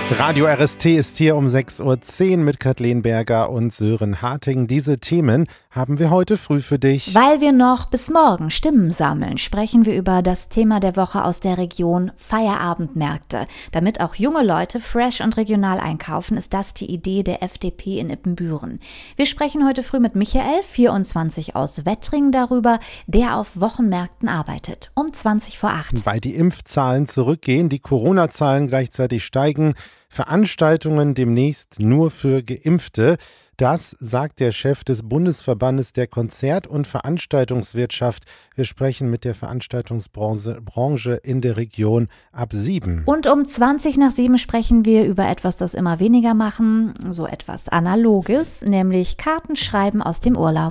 Radio RST ist hier um 6.10 Uhr mit Kathleen Berger und Sören Harting. Diese Themen haben wir heute früh für dich. Weil wir noch bis morgen Stimmen sammeln, sprechen wir über das Thema der Woche aus der Region Feierabendmärkte. Damit auch junge Leute fresh und regional einkaufen, ist das die Idee der FDP in Ippenbüren. Wir sprechen heute früh mit Michael, 24 aus Wettringen, darüber, der auf Wochenmärkten arbeitet. Um 7:20. Weil die Impfzahlen zurückgehen, die Corona-Zahlen gleichzeitig steigen, Veranstaltungen demnächst nur für Geimpfte. Das sagt der Chef des Bundesverbandes der Konzert- und Veranstaltungswirtschaft. Wir sprechen mit der Veranstaltungsbranche in der Region ab 7. Und um 7:20 sprechen wir über etwas, das immer weniger machen, so etwas Analoges, nämlich Kartenschreiben aus dem Urlaub.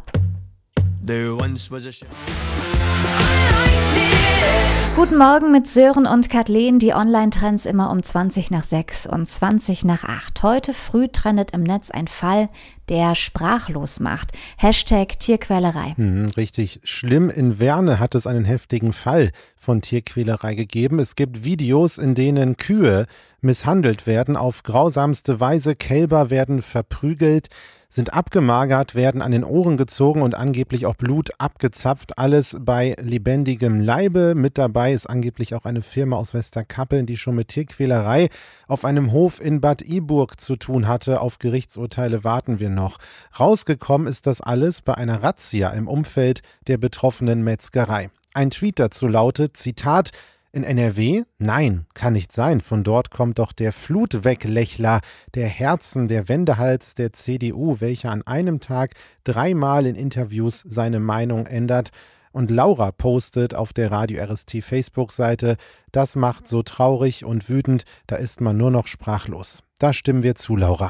Guten Morgen mit Sören und Kathleen, die Online-Trends immer um 7:20 und 7:20. Heute früh trendet im Netz ein Fall, der sprachlos macht. #Tierquälerei. Richtig schlimm. In Werne hat es einen heftigen Fall von Tierquälerei gegeben. Es gibt Videos, in denen Kühe misshandelt werden auf grausamste Weise. Kälber werden verprügelt, sind abgemagert, werden an den Ohren gezogen und angeblich auch Blut abgezapft. Alles bei lebendigem Leibe. Mit dabei ist angeblich auch eine Firma aus Westerkappeln, die schon mit Tierquälerei auf einem Hof in Bad Iburg zu tun hatte. Auf Gerichtsurteile warten wir noch. Rausgekommen ist das alles bei einer Razzia im Umfeld der betroffenen Metzgerei. Ein Tweet dazu lautet, Zitat, in NRW? Nein, kann nicht sein. Von dort kommt doch der Flutweglächler, der Herzen, der Wendehals der CDU, welcher an einem Tag 3-mal in Interviews seine Meinung ändert. Und Laura postet auf der Radio RST Facebook-Seite, das macht so traurig und wütend, da ist man nur noch sprachlos. Da stimmen wir zu, Laura.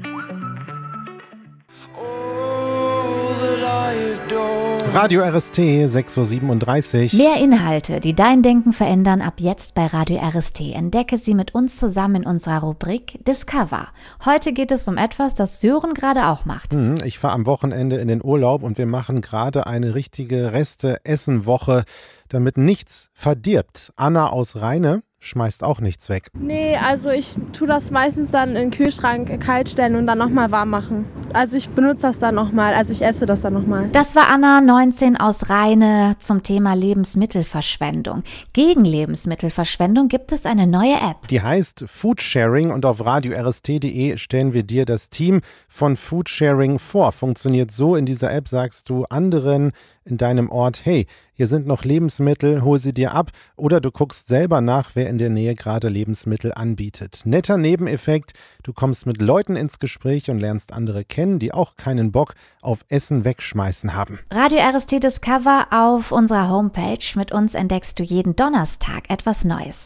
Radio RST, 6:37 Uhr. Mehr Inhalte, die dein Denken verändern, ab jetzt bei Radio RST. Entdecke sie mit uns zusammen in unserer Rubrik Discover. Heute geht es um etwas, das Sören gerade auch macht. Ich fahre am Wochenende in den Urlaub und wir machen gerade eine richtige Reste-Essen-Woche, damit nichts verdirbt. Anna aus Rheine schmeißt auch nichts weg. Nee, also ich tue das meistens dann in den Kühlschrank kalt stellen und dann nochmal warm machen. Also ich benutze das dann nochmal, also ich esse das dann nochmal. Das war Anna, 19 aus Rheine, zum Thema Lebensmittelverschwendung. Gegen Lebensmittelverschwendung gibt es eine neue App. Die heißt Foodsharing und auf radiorst.de stellen wir dir das Team von Foodsharing vor. Funktioniert so, in dieser App sagst du anderen in deinem Ort, hey, hier sind noch Lebensmittel, hol sie dir ab, oder du guckst selber nach, wer in der Nähe gerade Lebensmittel anbietet. Netter Nebeneffekt, du kommst mit Leuten ins Gespräch und lernst andere kennen, die auch keinen Bock auf Essen wegschmeißen haben. Radio RST Discover auf unserer Homepage. Mit uns entdeckst du jeden Donnerstag etwas Neues.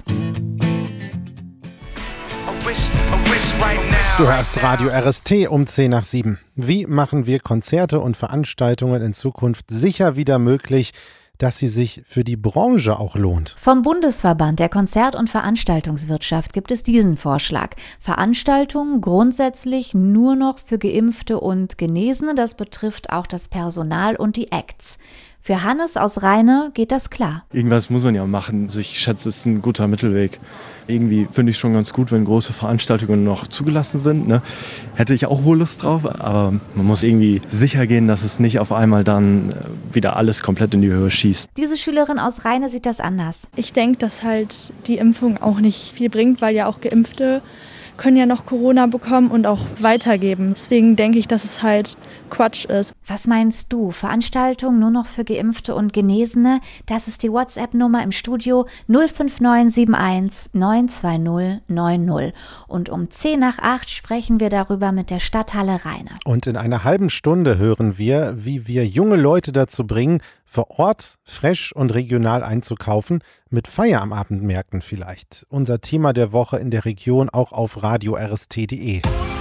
Du hörst Radio RST um 7:10. Wie machen wir Konzerte und Veranstaltungen in Zukunft sicher wieder möglich, dass sie sich für die Branche auch lohnt? Vom Bundesverband der Konzert- und Veranstaltungswirtschaft gibt es diesen Vorschlag. Veranstaltungen grundsätzlich nur noch für Geimpfte und Genesene. Das betrifft auch das Personal und die Acts. Für Hannes aus Rheine geht das klar. Irgendwas muss man ja machen. Also ich schätze, es ist ein guter Mittelweg. Irgendwie finde ich schon ganz gut, wenn große Veranstaltungen noch zugelassen sind. Ne? Hätte ich auch wohl Lust drauf, aber man muss irgendwie sicher gehen, dass es nicht auf einmal dann wieder alles komplett in die Höhe schießt. Diese Schülerin aus Rheine sieht das anders. Ich denke, dass halt die Impfung auch nicht viel bringt, weil ja auch Geimpfte können ja noch Corona bekommen und auch weitergeben. Deswegen denke ich, dass es halt Quatsch ist. Was meinst du? Veranstaltungen nur noch für Geimpfte und Genesene? Das ist die WhatsApp-Nummer im Studio 05971 920 90. Und um 7:10 sprechen wir darüber mit der Stadthalle Rheine. Und in einer halben Stunde hören wir, wie wir junge Leute dazu bringen, vor Ort fresh und regional einzukaufen, mit Feierabendmärkten vielleicht. Unser Thema der Woche in der Region auch auf radiorst.de.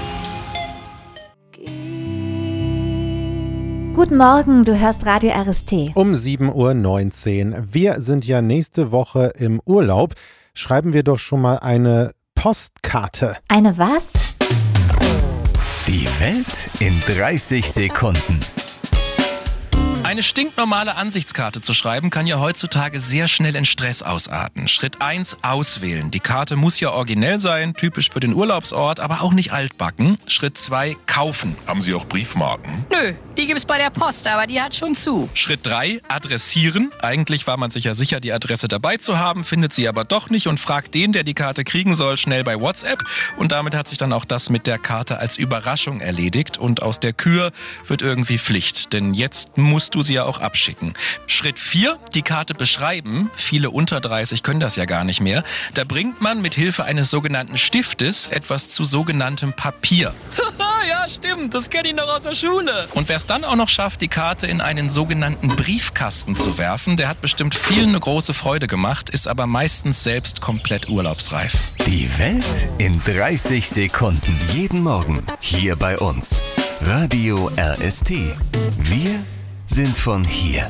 Guten Morgen, du hörst Radio RST. Um 7:19 Uhr. Wir sind ja nächste Woche im Urlaub. Schreiben wir doch schon mal eine Postkarte. Eine was? Die Welt in 30 Sekunden. Eine stinknormale Ansichtskarte zu schreiben, kann ja heutzutage sehr schnell in Stress ausarten. Schritt 1, auswählen. Die Karte muss ja originell sein, typisch für den Urlaubsort, aber auch nicht altbacken. Schritt 2, kaufen. Haben Sie auch Briefmarken? Nö, die gibt's bei der Post, aber die hat schon zu. Schritt 3, adressieren. Eigentlich war man sich ja sicher, die Adresse dabei zu haben, findet sie aber doch nicht und fragt den, der die Karte kriegen soll, schnell bei WhatsApp. Und damit hat sich dann auch das mit der Karte als Überraschung erledigt und aus der Kür wird irgendwie Pflicht, denn jetzt musst du sie ja auch abschicken. Schritt 4, die Karte beschreiben. Viele unter 30 können das ja gar nicht mehr. Da bringt man mit Hilfe eines sogenannten Stiftes etwas zu sogenanntem Papier. Ja, stimmt, das kenne ich noch aus der Schule. Und wer es dann auch noch schafft, die Karte in einen sogenannten Briefkasten zu werfen, der hat bestimmt vielen eine große Freude gemacht, ist aber meistens selbst komplett urlaubsreif. Die Welt in 30 Sekunden. Jeden Morgen hier bei uns. Radio RST. Wir sind von hier.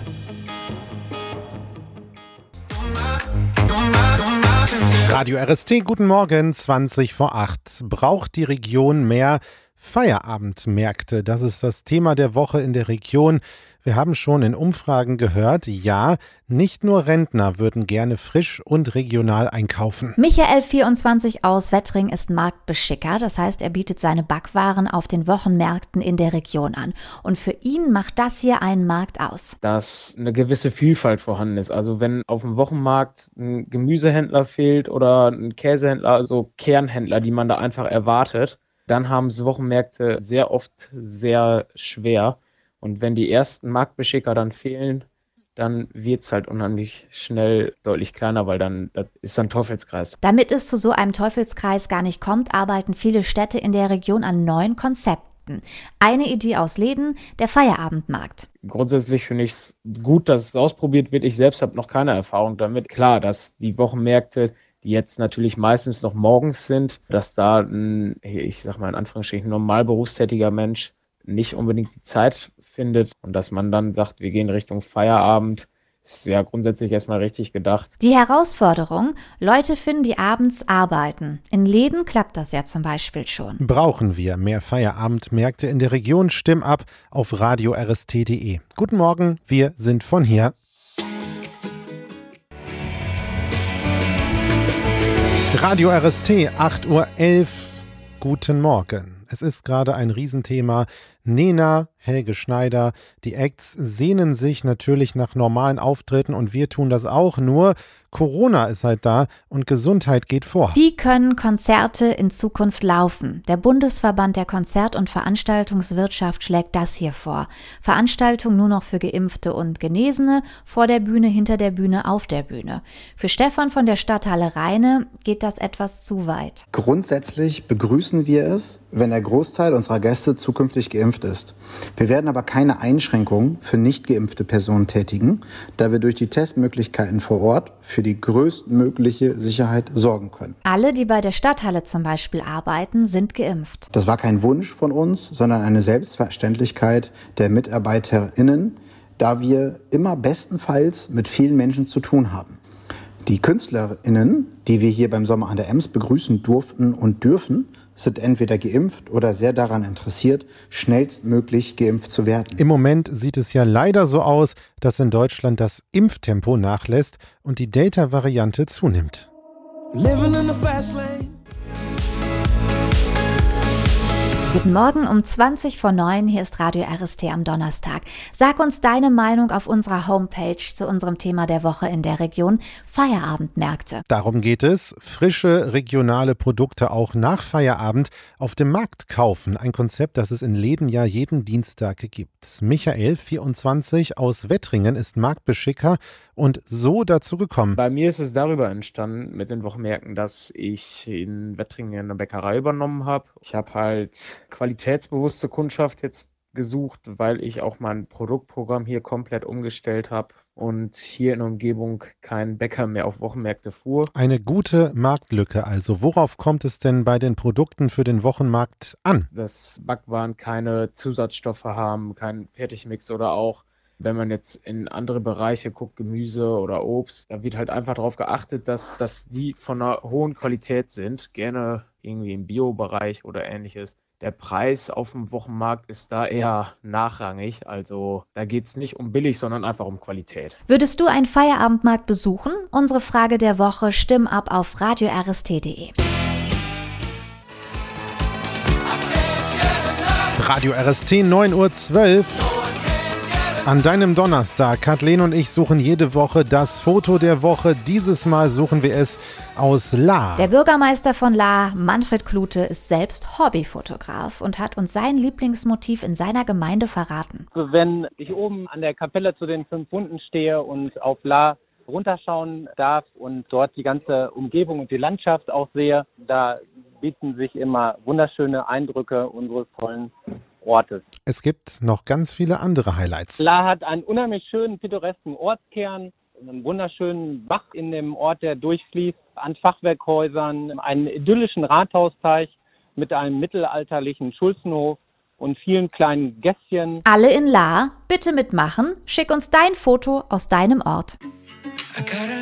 Radio RST, guten Morgen, 20 vor 8. Braucht die Region mehr Feierabendmärkte? Das ist das Thema der Woche in der Region. Wir haben schon in Umfragen gehört, ja, nicht nur Rentner würden gerne frisch und regional einkaufen. Michael, 24, aus Wettring ist Marktbeschicker. Das heißt, er bietet seine Backwaren auf den Wochenmärkten in der Region an. Und für ihn macht das hier einen Markt aus. Dass eine gewisse Vielfalt vorhanden ist. Also wenn auf dem Wochenmarkt ein Gemüsehändler fehlt oder ein Käsehändler, also Kernhändler, die man da einfach erwartet, dann haben es Wochenmärkte sehr oft sehr schwer. Und wenn die ersten Marktbeschicker dann fehlen, dann wird es halt unheimlich schnell deutlich kleiner, weil dann das ist ein Teufelskreis. Damit es zu so einem Teufelskreis gar nicht kommt, arbeiten viele Städte in der Region an neuen Konzepten. Eine Idee aus Läden, der Feierabendmarkt. Grundsätzlich finde ich es gut, dass es ausprobiert wird. Ich selbst habe noch keine Erfahrung damit. Klar, dass die Wochenmärkte, die jetzt natürlich meistens noch morgens sind, dass da ein, ich sag mal in Anführungsstrichen, normal berufstätiger Mensch nicht unbedingt die Zeit findet und dass man dann sagt, wir gehen Richtung Feierabend, ist ja grundsätzlich erstmal richtig gedacht. Die Herausforderung, Leute finden, die abends arbeiten. In Läden klappt das ja zum Beispiel schon. Brauchen wir mehr Feierabendmärkte in der Region? Stimm ab auf radio-rst.de. Guten Morgen, wir sind von hier. Radio RST, 8.11 Uhr. Guten Morgen. Es ist gerade ein Riesenthema. Nena, Helge Schneider, die Acts sehnen sich natürlich nach normalen Auftritten und wir tun das auch, nur Corona ist halt da und Gesundheit geht vor. Wie können Konzerte in Zukunft laufen? Der Bundesverband der Konzert- und Veranstaltungswirtschaft schlägt das hier vor. Veranstaltungen nur noch für Geimpfte und Genesene, vor der Bühne, hinter der Bühne, auf der Bühne. Für Stefan von der Stadthalle Rheine geht das etwas zu weit. Grundsätzlich begrüßen wir es, wenn der Großteil unserer Gäste zukünftig geimpft ist. Wir werden aber keine Einschränkungen für nicht geimpfte Personen tätigen, da wir durch die Testmöglichkeiten vor Ort für die größtmögliche Sicherheit sorgen können. Alle, die bei der Stadthalle zum Beispiel arbeiten, sind geimpft. Das war kein Wunsch von uns, sondern eine Selbstverständlichkeit der MitarbeiterInnen, da wir immer bestenfalls mit vielen Menschen zu tun haben. Die KünstlerInnen, die wir hier beim Sommer an der Ems begrüßen durften und dürfen, sind entweder geimpft oder sehr daran interessiert, schnellstmöglich geimpft zu werden. Im Moment sieht es ja leider so aus, dass in Deutschland das Impftempo nachlässt und die Delta-Variante zunimmt. Guten Morgen um 20 vor 9, hier ist Radio RST am Donnerstag. Sag uns deine Meinung auf unserer Homepage zu unserem Thema der Woche in der Region Feierabendmärkte. Darum geht es, frische regionale Produkte auch nach Feierabend auf dem Markt kaufen. Ein Konzept, das es in Läden ja jeden Dienstag gibt. Michael, 24, aus Wettringen, ist Marktbeschicker und so dazu gekommen. Bei mir ist es darüber entstanden mit den Wochenmärkten, dass ich in Wettringen eine Bäckerei übernommen habe. Ich habe halt qualitätsbewusste Kundschaft jetzt gesucht, weil ich auch mein Produktprogramm hier komplett umgestellt habe und hier in der Umgebung kein Bäcker mehr auf Wochenmärkte fuhr. Eine gute Marktlücke also. Worauf kommt es denn bei den Produkten für den Wochenmarkt an? Dass Backwaren keine Zusatzstoffe haben, kein Fertigmix oder auch, wenn man jetzt in andere Bereiche guckt, Gemüse oder Obst, da wird halt einfach darauf geachtet, dass die von einer hohen Qualität sind, gerne irgendwie im Bio-Bereich oder ähnliches. Der Preis auf dem Wochenmarkt ist da eher nachrangig. Also da geht es nicht um billig, sondern einfach um Qualität. Würdest du einen Feierabendmarkt besuchen? Unsere Frage der Woche, stimm ab auf radio-rst.de. Radio RST 9:12 Uhr. An deinem Donnerstag, Kathleen und ich suchen jede Woche das Foto der Woche. Dieses Mal suchen wir es aus Lahr. Der Bürgermeister von Lahr, Manfred Klute, ist selbst Hobbyfotograf und hat uns sein Lieblingsmotiv in seiner Gemeinde verraten. Also wenn ich oben an der Kapelle zu den 5 Wunden stehe und auf Lahr runterschauen darf und dort die ganze Umgebung und die Landschaft auch sehe, da bieten sich immer wunderschöne Eindrücke unseres tollen Ortes. Es gibt noch ganz viele andere Highlights. Lahr hat einen unheimlich schönen, pittoresken Ortskern, einen wunderschönen Bach in dem Ort, der durchfließt, an Fachwerkhäusern, einen idyllischen Rathausteich mit einem mittelalterlichen Schulzenhof und vielen kleinen Gässchen. Alle in Lahr, bitte mitmachen. Schick uns dein Foto aus deinem Ort. I got